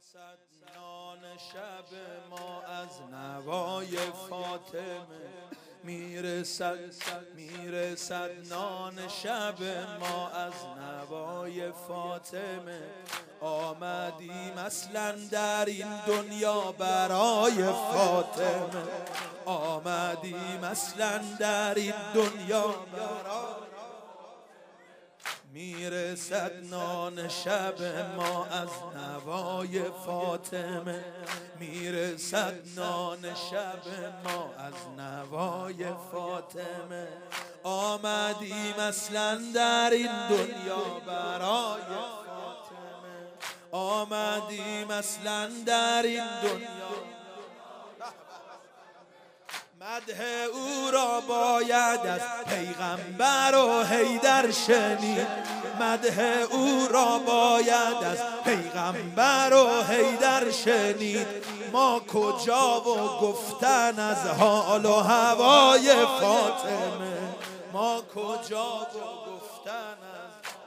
میرسد نان شب ما از نوای فاطمه، میرسد نان شب ما از نوای فاطمه. آمدیم اصلا در این دنیا برای فاطمه، آمدیم اصلا در این دنیا برای. میرسد نان شب ما از نوای فاطمه، میرسد نان شب ما از نوای فاطمه. آمدیم اصلا در این دنیا برای فاطمه، آمدیم اصلا در این دنیا. مدح او را باید از پیغمبر و حیدر شنید، مدح او را باید از پیغمبر و حیدر شنید. ما کجا و گفتن از حال و هوای فاطمه، ما کجا و گفتن از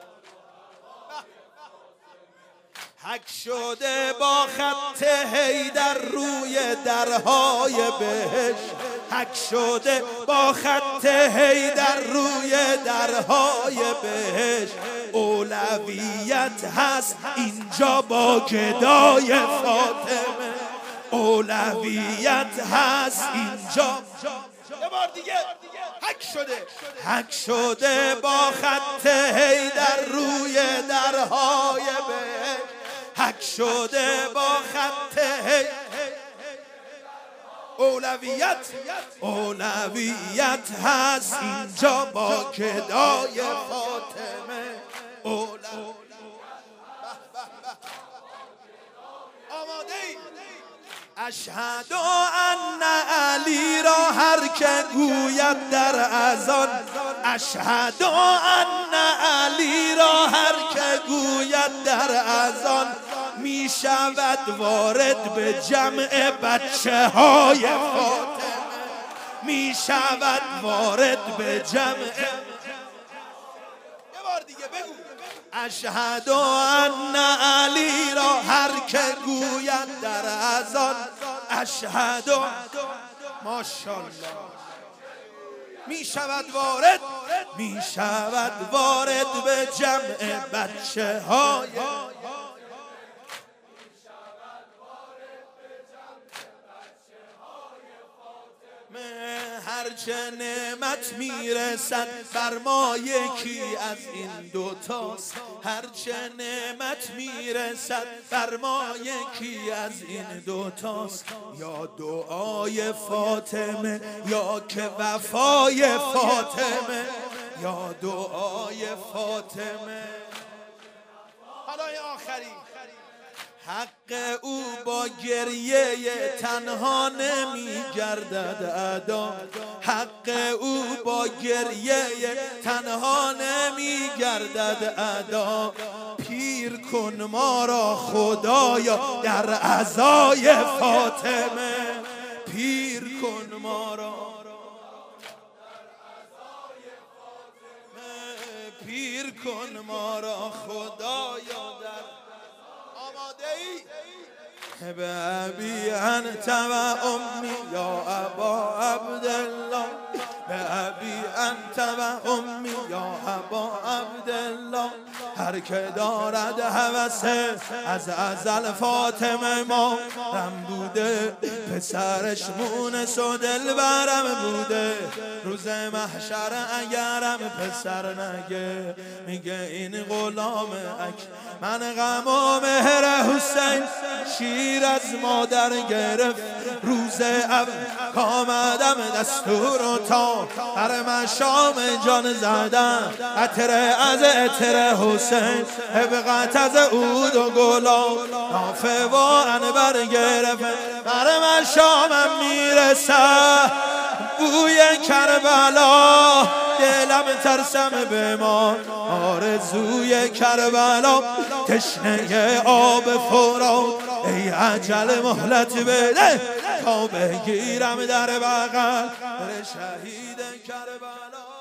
حک شده با خط حیدر روی درهای بهشت، حک شده با خط حیدر روی درهای بهشت. اولویت هست اینجا با گدای فاطمه، اولویت هست اینجا. یه بار دیگه حک شده با خط حیدر روی درهای بهشت، حک شده با خط اولویت هست اینجا با گدای فاطمه. آماده ای؟ اشهد ان علی را هر که گوید در اذان، اشهد ان علی را هر که گوید در اذان، می شود وارد به جمع بچه های فاطمه، می شود وارد به جمع. یه بار دیگه بگو. اشهد ان علی را هر که گوید در اذان، اشهد ماشاءالله می شود وارد به جمع بچه های. هرچه نعمت میرسد بر ما یکی از این دوتاست، هرچه نعمت میرسد بر ما یکی از این دوتاست. یا دعای فاطمه یا که وفای فاطمه، یا دعای فاطمه. حالا آخری. حق او با گریه تنها نمی گردد ادا، حق او با گریه تنها نمی گردد ادا. پیر کن ما را خدایا در عزای فاطمه، پیر کن ما را، پیر کن ما را خدایا در. آماده ای؟ به ابی انت و امی یا ابا عبدالله، به ابی انت و امی یا ابا عبدالله. هر که دارد هوس از ازل فاطمه ما رم بوده، پسرش مونس و دلبرم بوده. روز محشر اگرم پسر نگه، میگه این غلام من غم و مهر حسین شیر از مادر گرفت. روز اول کامدم دستور و تا هر مشام جان زدم، عطر از عطر حسین حبقت از عود و گلاب، نافه و عنبر گرفت. هر مشامم میرسه بوی کربلا، دلم ترسم بمان آرزوی کربلا. تشنه آب فرات ای عجل مهلت بده، تا بگیرم در بغل شهید کربلا.